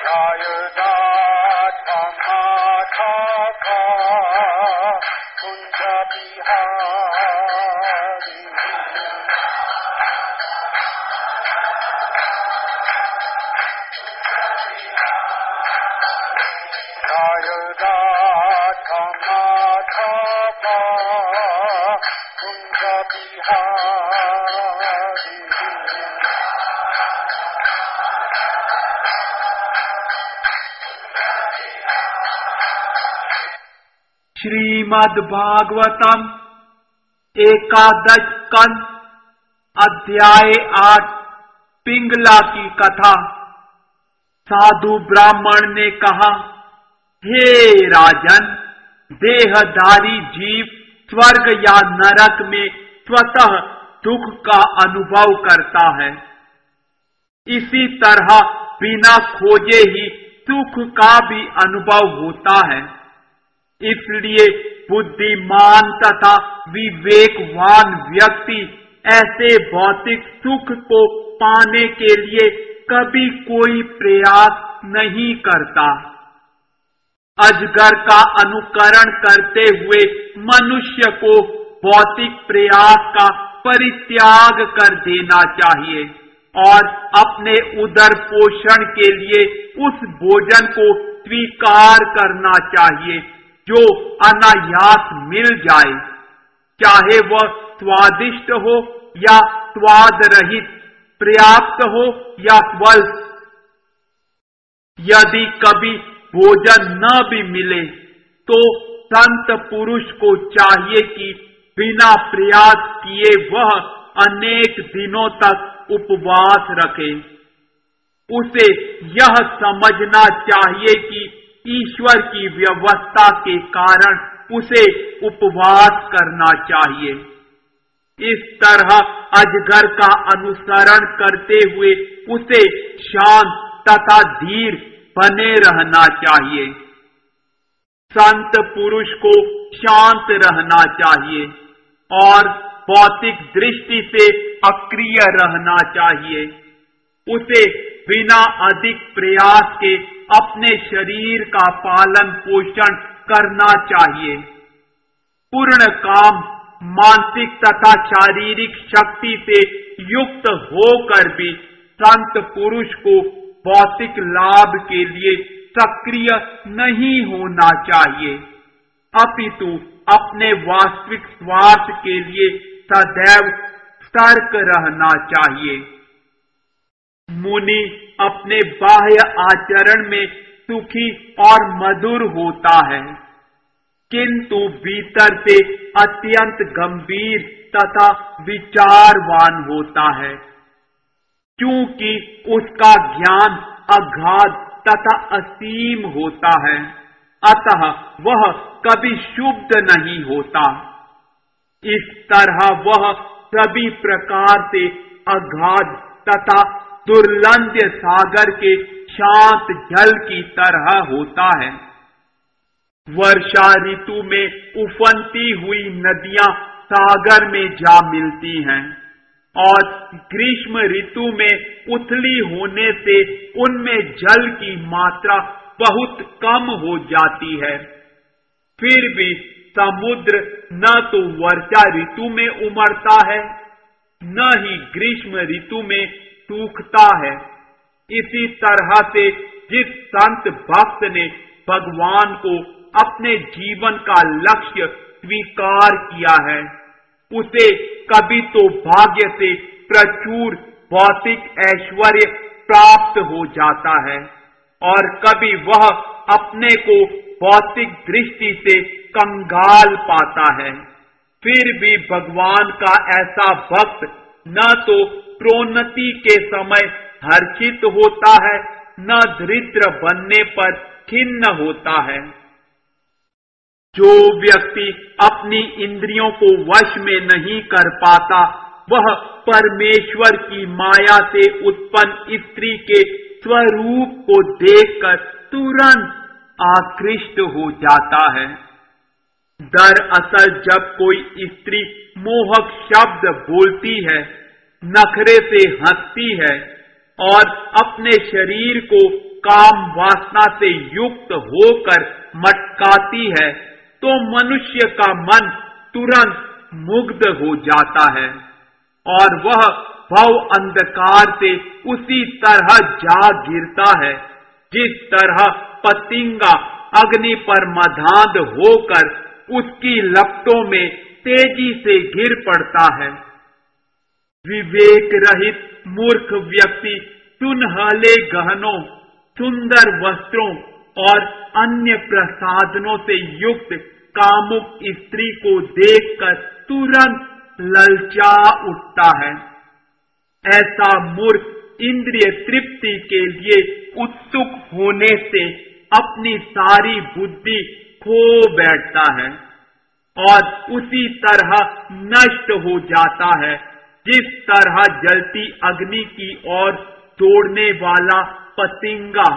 श्रीमद् भागवतम एकादश स्कंद अध्याय 8 पिंगला की कथा। साधु ब्राह्मण ने कहा, हे राजन, देहधारी जीव स्वर्ग या नरक में स्वतः दुख का अनुभव करता है। इसी तरह बिना खोजे ही सुख का भी अनुभव होता है। इसलिए बुद्धिमान तथा विवेकवान व्यक्ति ऐसे भौतिक सुख को पाने के लिए कभी कोई प्रयास नहीं करता। अजगर का अनुकरण करते हुए मनुष्य को भौतिक प्रयास का परित्याग कर देना चाहिए और अपने उदर पोषण के लिए उस भोजन को स्वीकार करना चाहिए जो अनायास मिल जाए, चाहे वह स्वादिष्ट हो या स्वाद रहित, पर्याप्त हो या स्वल्प। यदि कभी भोजन न भी मिले तो संत पुरुष को चाहिए कि बिना प्रयास किए वह अनेक दिनों तक उपवास रखे। उसे यह समझना चाहिए कि ईश्वर की व्यवस्था के कारण उसे उपवास करना चाहिए। इस तरह अजगर का अनुसरण करते हुए उसे शांत तथा धीर बने रहना चाहिए। संत पुरुष को शांत रहना चाहिए और भौतिक दृष्टि से अक्रिय रहना चाहिए। उसे बिना अधिक प्रयास के अपने शरीर का पालन पोषण करना चाहिए। पूर्ण काम, मानसिक तथा शारीरिक शक्ति से युक्त होकर भी संत पुरुष को भौतिक लाभ के लिए सक्रिय नहीं होना चाहिए, अपितु अपने वास्तविक स्वार्थ के लिए सदैव सतर्क रहना चाहिए। मुनि अपने बाह्य आचरण में सुखी और मधुर होता है, किंतु भीतर से अत्यंत गंभीर तथा विचारवान होता है, क्योंकि उसका ज्ञान अगाध तथा असीम होता है, अतः वह कभी शुद्ध नहीं होता। इस तरह वह सभी प्रकार से अगाध तथा दुर्लंघ्य सागर के शांत जल की तरह होता है। वर्षा ऋतु में उफनती हुई नदियां सागर में जा मिलती हैं और ग्रीष्म ऋतु में उथली होने से उनमें जल की मात्रा बहुत कम हो जाती है। फिर भी समुद्र न तो वर्षा ऋतु में उमड़ता है, न ही ग्रीष्म ऋतु में सूखता है। इसी तरह से जिस संत भक्त ने भगवान को अपने जीवन का लक्ष्य स्वीकार किया है, उसे कभी तो भाग्य से प्रचुर भौतिक ऐश्वर्य प्राप्त हो जाता है और कभी वह अपने को भौतिक दृष्टि से कंगाल पाता है। फिर भी भगवान का ऐसा भक्त न तो प्रोन्नति के समय हर्षित होता है, न दरिद्र बनने पर खिन्न होता है। जो व्यक्ति अपनी इंद्रियों को वश में नहीं कर पाता, वह परमेश्वर की माया से उत्पन्न स्त्री के स्वरूप को देखकर तुरंत आकृष्ट हो जाता है। दरअसल जब कोई स्त्री मोहक शब्द बोलती है, नखरे से हंसती है और अपने शरीर को काम वासना से युक्त होकर मटकाती है, तो मनुष्य का मन तुरंत मुग्ध हो जाता है और वह भव अंधकार से उसी तरह जा गिरता है जिस तरह पतिंगा अग्नि पर मधांध होकर उसकी लपटों में तेजी से गिर पड़ता है। विवेक रहित मूर्ख व्यक्ति सुनहले गहनों, सुंदर वस्त्रों और अन्य प्रसाधनों से युक्त कामुक स्त्री को देखकर तुरंत ललचा उठता है। ऐसा मूर्ख इंद्रिय तृप्ति के लिए उत्सुक होने से अपनी सारी बुद्धि खो बैठता है और उसी तरह नष्ट हो जाता है जिस तरह जलती अग्नि की ओर दौड़ने वाला पतिंगा।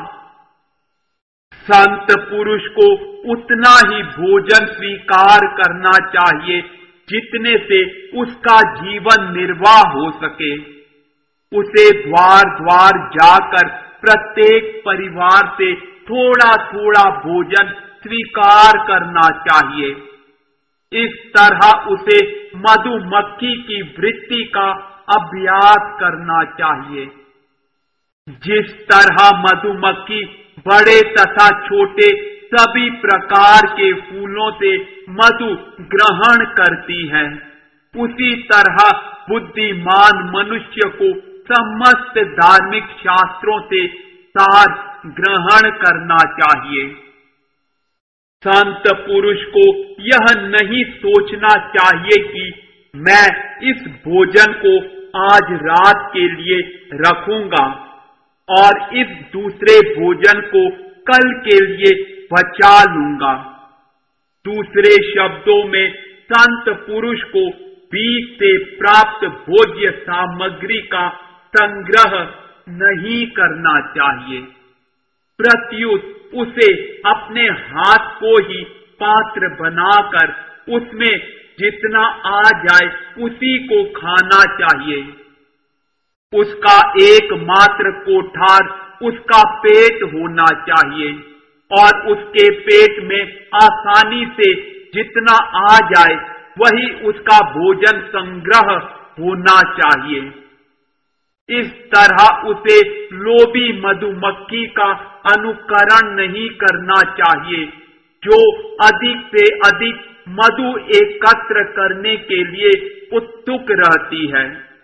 संत पुरुष को उतना ही भोजन स्वीकार करना चाहिए जितने से उसका जीवन निर्वाह हो सके। उसे द्वार द्वार जाकर प्रत्येक परिवार से थोड़ा थोड़ा भोजन स्वीकार करना चाहिए। इस तरह उसे मधुमक्खी की वृत्ति का अभ्यास करना चाहिए। जिस तरह मधुमक्खी बड़े तथा छोटे सभी प्रकार के फूलों से मधु ग्रहण करती है, उसी तरह बुद्धिमान मनुष्य को समस्त धार्मिक शास्त्रों से सार ग्रहण करना चाहिए। संत पुरुष को यह नहीं सोचना चाहिए कि मैं इस भोजन को आज रात के लिए रखूंगा और इस दूसरे भोजन को कल के लिए बचा लूंगा। दूसरे शब्दों में संत पुरुष को बीच से प्राप्त भोज्य सामग्री का संग्रह नहीं करना चाहिए, प्रत्युत उसे अपने हाथ को ही पात्र बनाकर उसमें जितना आ जाए उसी को खाना चाहिए। उसका एकमात्र कोठार उसका पेट होना चाहिए और उसके पेट में आसानी से जितना आ जाए वही उसका भोजन संग्रह होना चाहिए। इस तरह उसे लोभी मधुमक्खी का अनुकरण नहीं करना चाहिए जो अधिक से अधिक मधु एकत्र करने के लिए उत्सुक रहती है।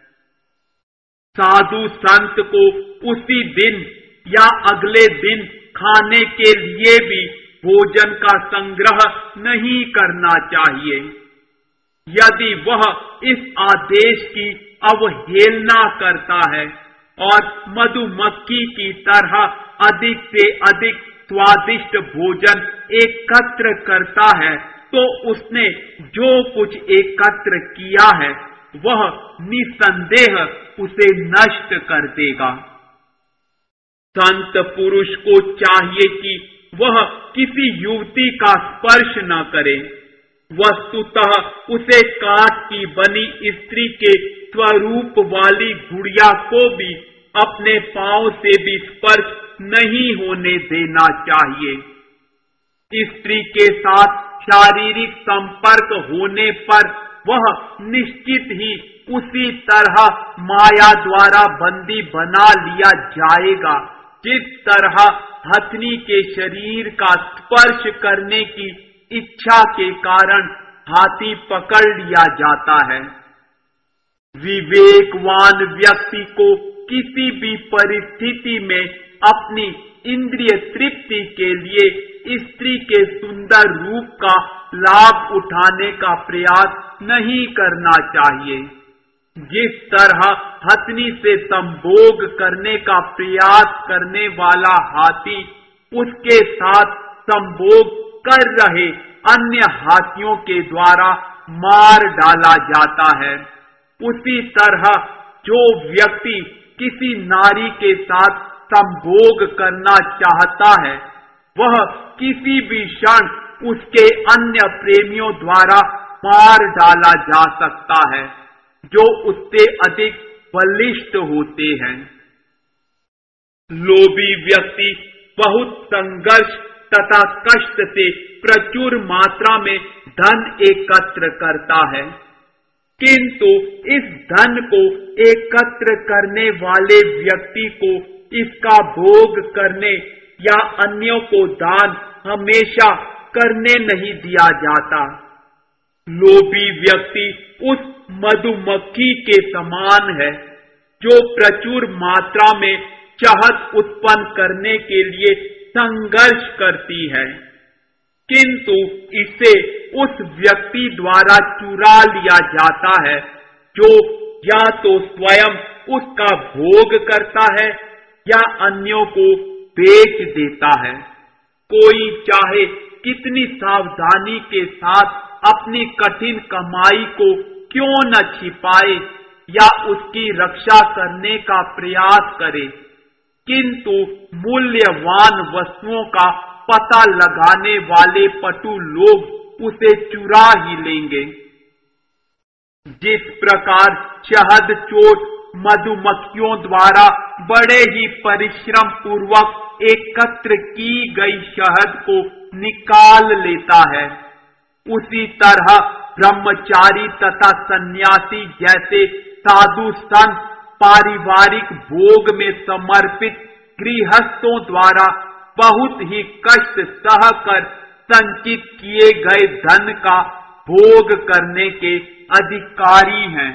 साधु संत को उसी दिन या अगले दिन खाने के लिए भी भोजन का संग्रह नहीं करना चाहिए। यदि वह इस आदेश की अवहेलना करता है और मधुमक्खी की तरह अधिक से अधिक स्वादिष्ट भोजन एकत्र करता है, तो उसने जो कुछ एकत्र किया है वह निसंदेह उसे नष्ट कर देगा। संत पुरुष को चाहिए कि वह किसी युवती का स्पर्श न करे। वस्तुतः उसे काठ की बनी स्त्री के स्वरूप वाली गुड़िया को भी अपने पांव से भी स्पर्श नहीं होने देना चाहिए। स्त्री के साथ शारीरिक संपर्क होने पर वह निश्चित ही उसी तरह माया द्वारा बंदी बना लिया जाएगा जिस तरह हथनी के शरीर का स्पर्श करने की इच्छा के कारण हाथी पकड़ लिया जाता है। विवेकवान व्यक्ति को किसी भी परिस्थिति में अपनी इंद्रिय तृप्ति के लिए स्त्री के सुंदर रूप का लाभ उठाने का प्रयास नहीं करना चाहिए। जिस तरह हथनी से संभोग करने का प्रयास करने वाला हाथी उसके साथ संभोग कर रहे अन्य हाथियों के द्वारा मार डाला जाता है, उसी तरह जो व्यक्ति किसी नारी के साथ संभोग करना चाहता है वह किसी भी क्षण उसके अन्य प्रेमियों द्वारा मार डाला जा सकता है जो उससे अधिक बलिष्ठ होते हैं। लोभी व्यक्ति बहुत संघर्ष तथा कष्ट से प्रचुर मात्रा में धन एकत्र करता है, किंतु इस धन को एकत्र करने वाले व्यक्ति को इसका भोग करने या अन्यों को दान हमेशा करने नहीं दिया जाता। लोभी व्यक्ति उस मधुमक्खी के समान है जो प्रचुर मात्रा में शहद उत्पन्न करने के लिए संघर्ष करती है, किंतु इसे उस व्यक्ति द्वारा चुरा लिया जाता है जो या तो स्वयं उसका भोग करता है या अन्यों को बेच देता है। कोई चाहे कितनी सावधानी के साथ अपनी कठिन कमाई को क्यों न छिपाए या उसकी रक्षा करने का प्रयास करे, किंतु मूल्यवान वस्तुओं का पता लगाने वाले पटु लोग उसे चुरा ही लेंगे। जिस प्रकार शहद चोट मधुमक्खियों द्वारा बड़े ही परिश्रम पूर्वक एकत्र की गई शहद को निकाल लेता है, उसी तरह ब्रह्मचारी तथा सन्यासी जैसे साधु संत पारिवारिक भोग में समर्पित गृहस्थों द्वारा बहुत ही कष्ट सहकर संचित किए गए धन का भोग करने के अधिकारी हैं।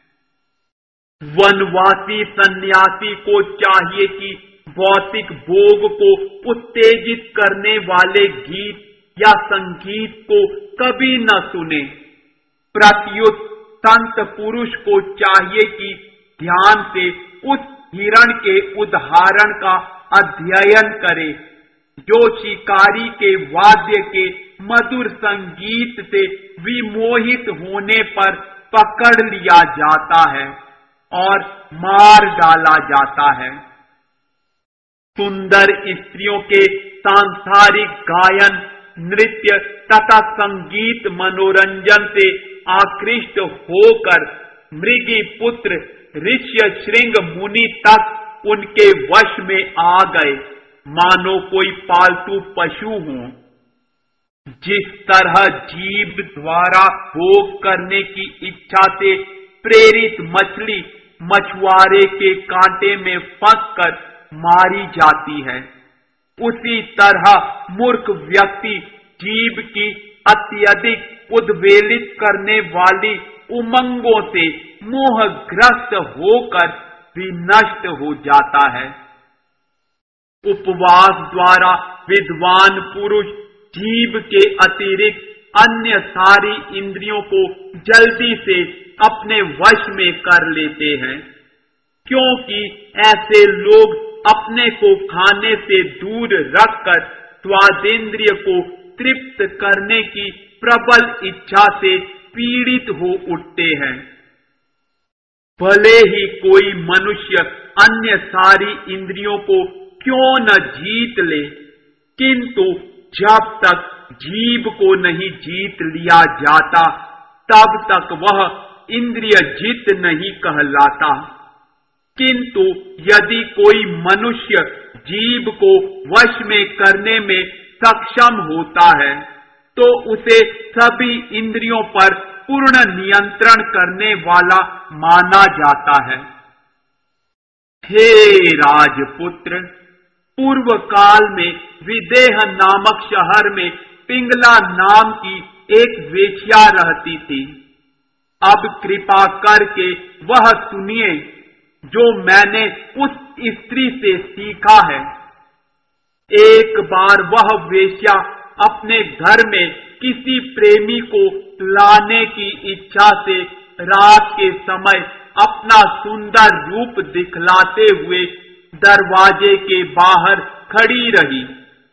वनवासी सन्यासी को चाहिए कि भौतिक भोग को उत्तेजित करने वाले गीत या संगीत को कभी न सुने। प्रत्युत संत पुरुष को चाहिए कि ध्यान से उस हिरण के उदाहरण का अध्ययन करे जो शिकारी के वाद्य के मधुर संगीत से विमोहित होने पर पकड़ लिया जाता है और मार डाला जाता है। सुंदर स्त्रियों के सांसारिक गायन, नृत्य तथा संगीत मनोरंजन से आकृष्ट होकर मृगी पुत्र ऋष्यशृंग मुनि तक उनके वश में आ गए, मानो कोई पालतू पशु हो। जिस तरह जीभ द्वारा भोग करने की इच्छा से प्रेरित मछली मछुआरे के कांटे में फंसकर मारी जाती है, उसी तरह मूर्ख व्यक्ति जीभ की अत्यधिक उद्वेलित करने वाली उमंगों से मोहग्रस्त होकर विनष्ट हो जाता है। उपवास द्वारा विद्वान पुरुष जीभ के अतिरिक्त अन्य सारी इंद्रियों को जल्दी से अपने वश में कर लेते हैं, क्योंकि ऐसे लोग अपने को खाने से दूर रखकर स्वादेंद्रिय को तृप्त करने की प्रबल इच्छा से पीड़ित हो उठते हैं। भले ही कोई मनुष्य अन्य सारी इंद्रियों को क्यों न जीत ले, किंतु जब तक जीभ को नहीं जीत लिया जाता तब तक वह इंद्रिय जित नहीं कहलाता। किंतु यदि कोई मनुष्य जीभ को वश में करने में सक्षम होता है तो उसे सभी इंद्रियों पर पूर्ण नियंत्रण करने वाला माना जाता है। हे राजपुत्र, पूर्व काल में विदेह नामक शहर में पिंगला नाम की एक वेश्या रहती थी। अब कृपा करके वह सुनिए जो मैंने उस स्त्री से सीखा है। एक बार वह वेश्या अपने घर में किसी प्रेमी को लाने की इच्छा से रात के समय अपना सुंदर रूप दिखलाते हुए दरवाजे के बाहर खड़ी रही।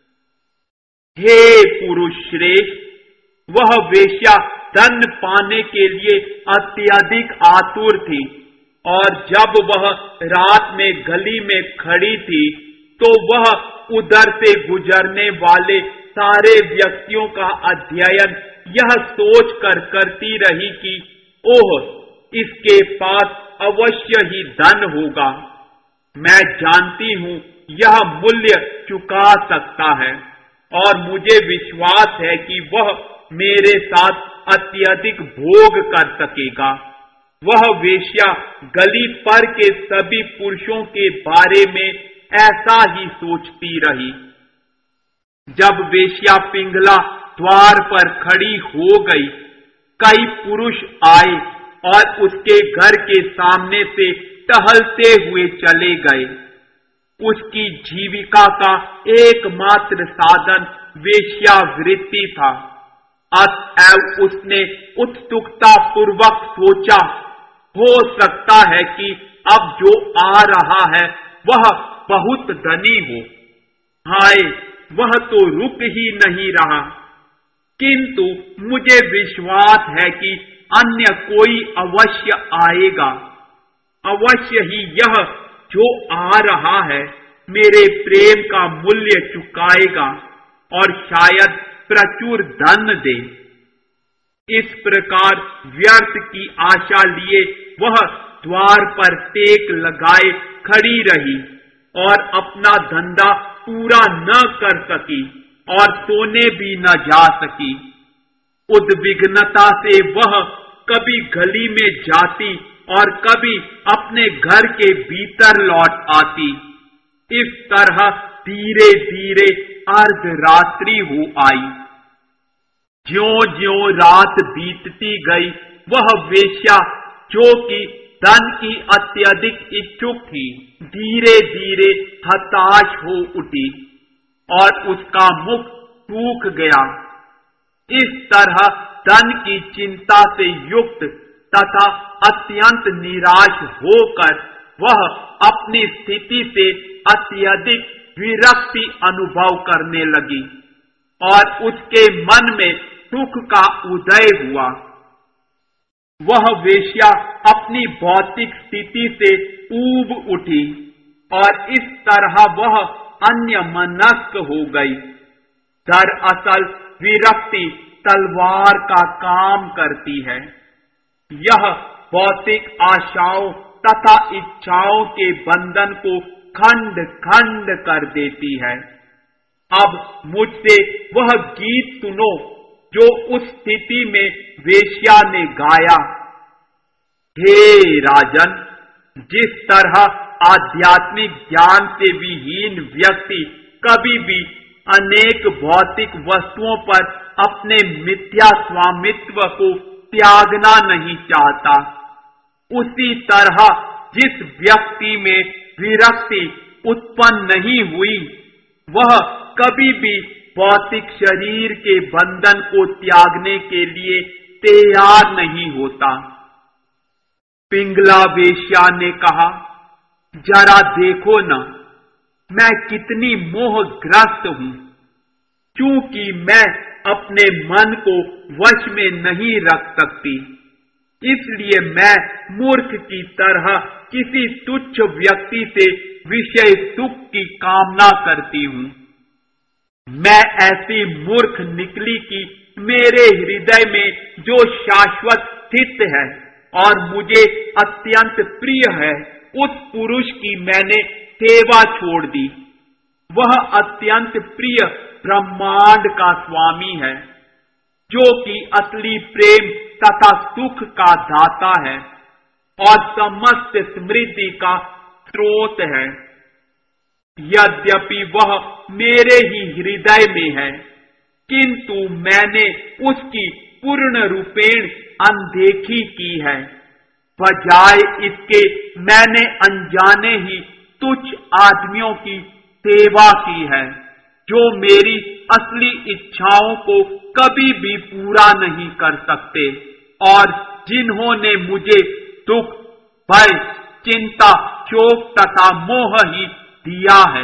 हे पुरुष श्रेष्ठ, वह वेश्या धन पाने के लिए अत्यधिक आतुर थी और जब वह रात में गली में खड़ी थी तो वह उधर से गुजरने वाले सारे व्यक्तियों का अध्ययन यह सोच कर करती रही कि ओह, इसके पास अवश्य ही धन होगा। मैं जानती हूँ यह मूल्य चुका सकता है और मुझे विश्वास है कि वह मेरे साथ अत्यधिक भोग कर सकेगा। वह वेश्या गली पर के सभी पुरुषों के बारे में ऐसा ही सोचती रही। जब वेश्या पिंगला द्वार पर खड़ी हो गई, कई पुरुष आए और उसके घर के सामने से टहलते हुए चले गए। उसकी जीविका का एकमात्र साधन वेश्यावृत्ति था। अतएव उसने उत्सुकता पूर्वक सोचा, हो सकता है कि अब जो आ रहा है वह बहुत धनी हो। हाय, वह तो रुक ही नहीं रहा। किंतु मुझे विश्वास है कि अन्य कोई अवश्य आएगा। अवश्य ही यह जो आ रहा है मेरे प्रेम का मूल्य चुकाएगा और शायद प्रचुर धन दे। इस प्रकार व्यर्थ की आशा लिए वह द्वार पर टेक लगाए खड़ी रही और अपना धंधा पूरा न कर सकी और सोने भी न जा सकी। उद्विग्नता से वह कभी गली में जाती और कभी अपने घर के भीतर लौट आती। इस तरह धीरे धीरे अर्धरात्रि हो आई। ज्यों-ज्यों रात बीतती गई, वह वेश्या जो कि धन की अत्यधिक इच्छुक थी, धीरे धीरे हताश हो उठी और उसका मुख सूख गया। इस तरह धन की चिंता से युक्त तथा अत्यंत निराश होकर वह अपनी स्थिति से अत्यधिक विरक्ति अनुभव करने लगी और उसके मन में सुख का उदय हुआ। वह वेश्या अपनी भौतिक स्थिति से ऊब उठी और इस तरह वह अन्यमनस्क हो गई। दरअसल विरक्ति तलवार का काम करती है। यह भौतिक आशाओं तथा इच्छाओं के बंधन को खंड खंड कर देती है। अब मुझसे वह गीत सुनो जो उस स्थिति में वेश्या ने गाया। हे राजन, जिस तरह आध्यात्मिक ज्ञान से विहीन व्यक्ति कभी भी अनेक भौतिक वस्तुओं पर अपने मिथ्या स्वामित्व को त्यागना नहीं चाहता, उसी तरह जिस व्यक्ति में विरक्ति उत्पन्न नहीं हुई, वह कभी भी भौतिक शरीर के बंधन को त्यागने के लिए तैयार नहीं होता। पिंगला वेश्या ने कहा, जरा देखो न, मैं कितनी मोहग्रस्त हूं। क्योंकि मैं अपने मन को वश में नहीं रख सकती, इसलिए मैं मूर्ख की तरह किसी तुच्छ व्यक्ति से विषय सुख की कामना करती हूं। मैं ऐसी मूर्ख निकली कि मेरे हृदय में जो शाश्वत स्थित है और मुझे अत्यंत प्रिय है, उस पुरुष की मैंने सेवा छोड़ दी। वह अत्यंत प्रिय ब्रह्मांड का स्वामी है, जो कि असली प्रेम तथा सुख का दाता है और समस्त समृद्धि का स्रोत है। यद्यपि वह मेरे ही हृदय में है, किंतु मैंने उसकी पूर्ण रूपेण अनदेखी की है। बजाय इसके मैंने अनजाने ही तुच्छ आदमियों की सेवा की है, जो मेरी असली इच्छाओं को कभी भी पूरा नहीं कर सकते और जिन्होंने मुझे दुख, भय, चिंता, शोक तथा मोह ही दिया है।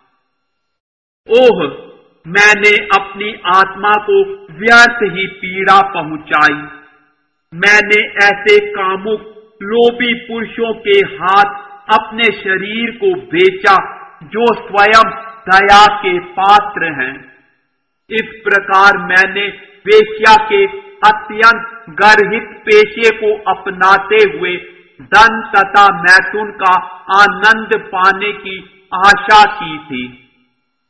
ओह, मैंने अपनी आत्मा को व्यर्थ ही पीड़ा पहुंचाई। मैंने ऐसे कामुक लोभी पुरुषों के हाथ अपने शरीर को बेचा जो स्वयं दया के पात्र हैं। इस प्रकार मैंने वेश्या के अत्यंत गर्हित पेशे को अपनाते हुए धन तथा मैथुन का आनंद पाने की आशा की थी।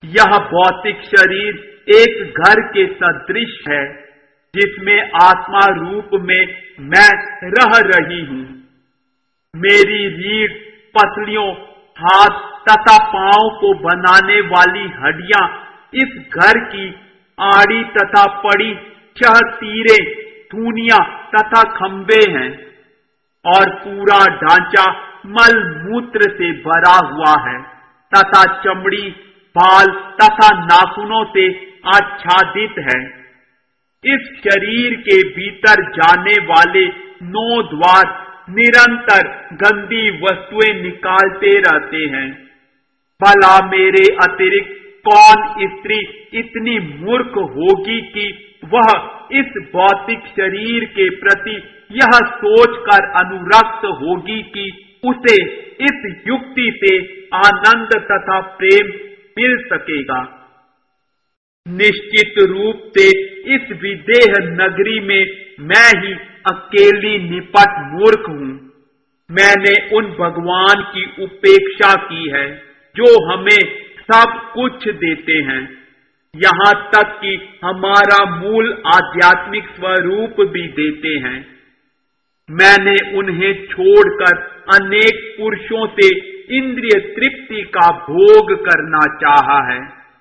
यह भौतिक शरीर एक घर के सदृश है जिसमें आत्मा रूप में मैं रह रही हूँ। मेरी रीढ़, पसलियों, हाथ तथा पांव को बनाने वाली हड्डियां इस घर की आड़ी तथा पड़ी, चहतीरे, धूनिया तथा खंबे हैं और पूरा ढांचा मल मूत्र से भरा हुआ है तथा चमड़ी, बाल तथा नाखूनों से आच्छादित है। इस शरीर के भीतर जाने वाले 9 द्वार निरंतर गंदी वस्तुएं निकालते रहते हैं। भला मेरे अतिरिक्त कौन स्त्री इतनी मूर्ख होगी कि वह इस भौतिक शरीर के प्रति यह सोचकर अनुरक्त होगी कि उसे इस युक्ति से आनंद तथा प्रेम मिल सकेगा। निश्चित रूप से इस विदेह नगरी में मैं ही अकेली निपट मूर्ख हूँ। मैंने उन भगवान की उपेक्षा की है जो हमें सब कुछ देते हैं, यहाँ तक कि हमारा मूल आध्यात्मिक स्वरूप भी देते हैं। मैंने उन्हें छोड़कर अनेक पुरुषों से इंद्रिय तृप्ति का भोग करना चाहा है।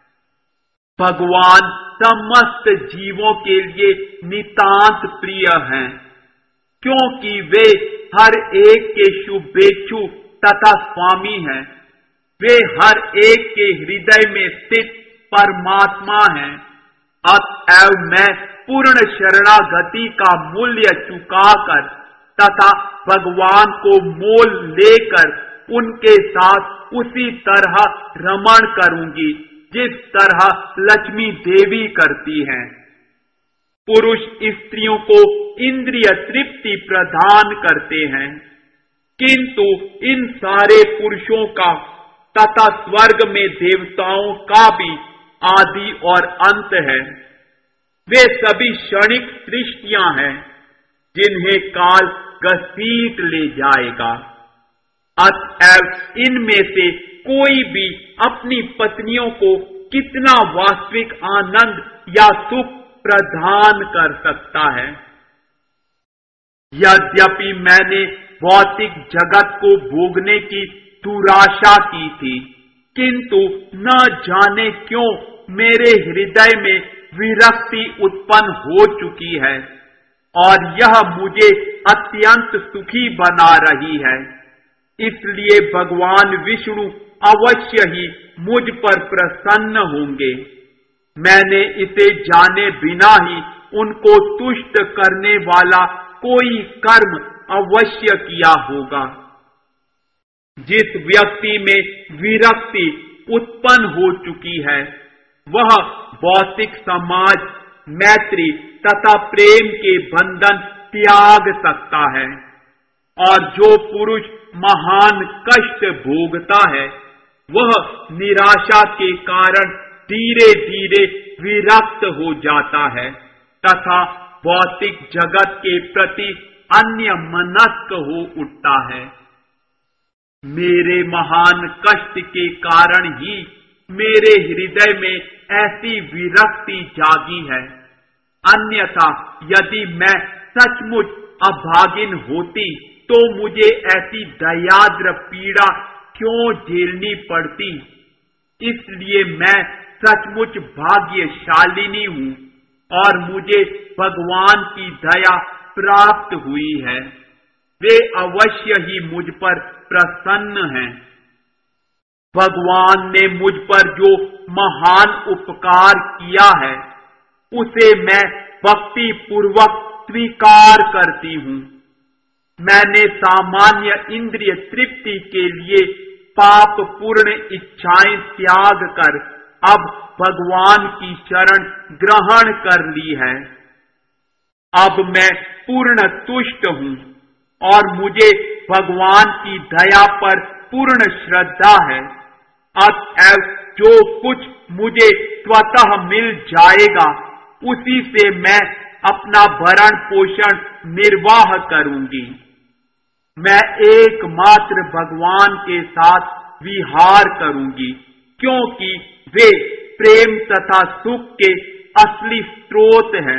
भगवान समस्त जीवों के लिए नितांत प्रिय हैं, क्योंकि वे हर एक के शुभेच्छु तथा स्वामी हैं। वे हर एक के हृदय में स्थित परमात्मा हैं। अतएव मैं पूर्ण शरणागति का मूल्य चुकाकर तथा भगवान को मोल लेकर उनके साथ उसी तरह रमण करूंगी जिस तरह लक्ष्मी देवी करती हैं। पुरुष स्त्रियों को इंद्रिय तृप्ति प्रदान करते हैं, किंतु इन सारे पुरुषों का तथा स्वर्ग में देवताओं का भी आदि और अंत है। वे सभी क्षणिक सृष्टियां हैं जिन्हें काल घसीट ले जाएगा। अतएव इनमें से कोई भी अपनी पत्नियों को कितना वास्तविक आनंद या सुख प्रदान कर सकता है। यद्यपि मैंने भौतिक जगत को भोगने की दुराशा की थी, किंतु न जाने क्यों मेरे हृदय में विरक्ति उत्पन्न हो चुकी है और यह मुझे अत्यंत सुखी बना रही है। इसलिए भगवान विष्णु अवश्य ही मुझ पर प्रसन्न होंगे। मैंने इसे जाने बिना ही उनको तुष्ट करने वाला कोई कर्म अवश्य किया होगा। जिस व्यक्ति में विरक्ति उत्पन्न हो चुकी है, वह भौतिक समाज, मैत्री तथा प्रेम के बंधन त्याग सकता है, और जो पुरुष महान कष्ट भोगता है वह निराशा के कारण धीरे धीरे विरक्त हो जाता है तथा भौतिक जगत के प्रति अन्य मनस्क हो उठता है। मेरे महान कष्ट के कारण ही मेरे हृदय में ऐसी विरक्ति जागी है। अन्यथा यदि मैं सचमुच अभागिन होती तो मुझे ऐसी दयाद्र पीड़ा क्यों झेलनी पड़ती। इसलिए मैं सचमुच भाग्यशालिनी हूँ और मुझे भगवान की दया प्राप्त हुई है। वे अवश्य ही मुझ पर प्रसन्न हैं। भगवान ने मुझ पर जो महान उपकार किया है उसे मैं भक्ति पूर्वक स्वीकार करती हूँ। मैंने सामान्य इंद्रिय तृप्ति के लिए पाप पूर्ण इच्छाएं त्याग कर अब भगवान की शरण ग्रहण कर ली है। अब मैं पूर्ण तुष्ट हूँ और मुझे भगवान की दया पर पूर्ण श्रद्धा है। अतएव जो कुछ मुझे स्वतः मिल जाएगा उसी से मैं अपना भरण पोषण निर्वाह करूंगी। मैं एकमात्र भगवान के साथ विहार करूंगी, क्योंकि वे प्रेम तथा सुख के असली स्रोत हैं।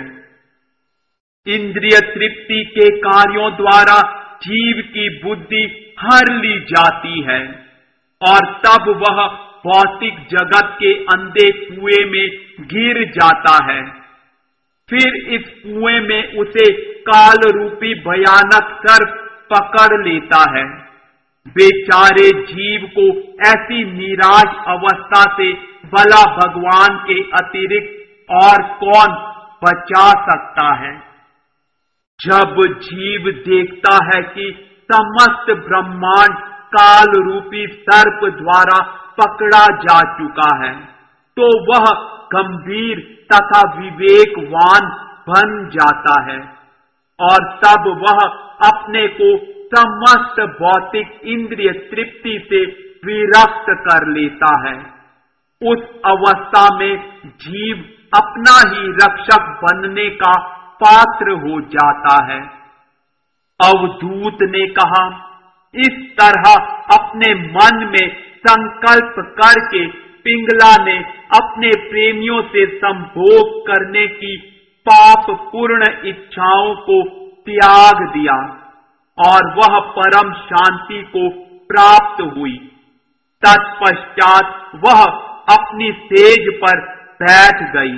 इंद्रिय तृप्ति के कार्यों द्वारा जीव की बुद्धि हर ली जाती है और तब वह भौतिक जगत के अंधे कुएं में गिर जाता है। फिर इस कुएं में उसे काल रूपी भयानक सर्प पकड़ लेता है। बेचारे जीव को ऐसी निराश अवस्था से भला भगवान के अतिरिक्त और कौन बचा सकता है। जब जीव देखता है कि समस्त ब्रह्मांड काल रूपी सर्प द्वारा पकड़ा जा चुका है, तो वह गंभीर तथा विवेकवान बन जाता है और तब वह अपने को समस्त भौतिक इंद्रिय तृप्ति से विरक्त कर लेता है। उस अवस्था में जीव अपना ही रक्षक बनने का पात्र हो जाता है। अवधूत ने कहा, इस तरह अपने मन में संकल्प करके पिंगला ने अपने प्रेमियों से संभोग करने की पाप पूर्ण इच्छाओं को त्याग दिया और वह परम शांति को प्राप्त हुई। तत्पश्चात वह अपनी सेज पर बैठ गई।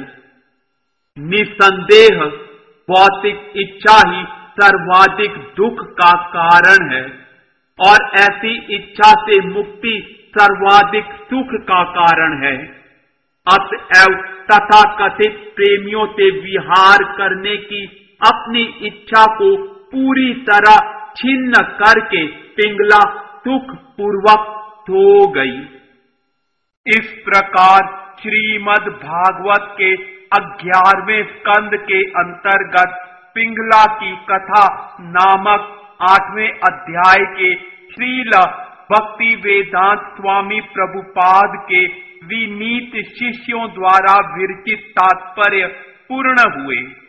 निसंदेह भौतिक इच्छा ही सर्वाधिक दुख का कारण है और ऐसी इच्छा से मुक्ति सर्वाधिक सुख का कारण है। अतएव तथाकथित प्रेमियों से विहार करने की अपनी इच्छा को पूरी तरह छिन्न करके पिंगला सुख पूर्वक सो गई। इस प्रकार श्रीमद् भागवत के 11वें स्कंद के अंतर्गत पिंगला की कथा नामक 8वें अध्याय के श्रील भक्ति वेदांत स्वामी प्रभुपाद के विनीत शिष्यों द्वारा विरचित तात्पर्य पूर्ण हुए।